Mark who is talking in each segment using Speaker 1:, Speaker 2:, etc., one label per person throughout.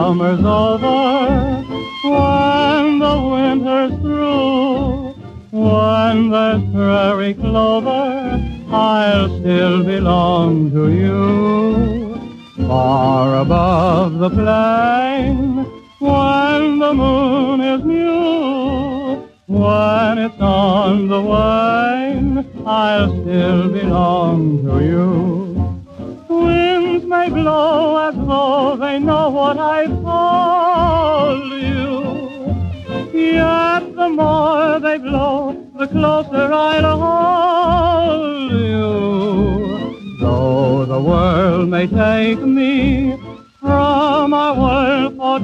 Speaker 1: summer's over, when the winter's through, when there's prairie clover, I'll still belong to you. Far above the plain, when the moon is new, when it's on the wane, I'll still belong to you. Winds may blow as though they know what I've told you, yet the more they blow, the closer I'll hold you. Though the world may take me from our world for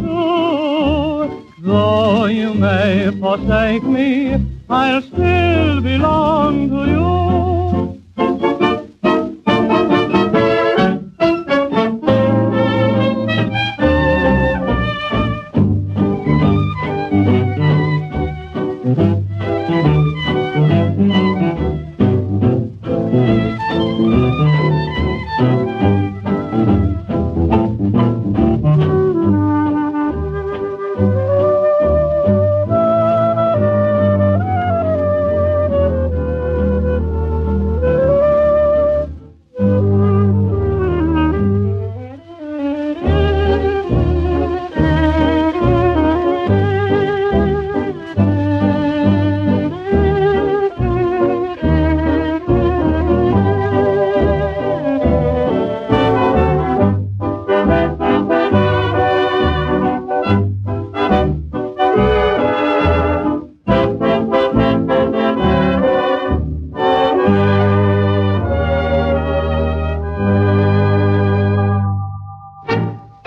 Speaker 1: two, though you may forsake me, I'll still belong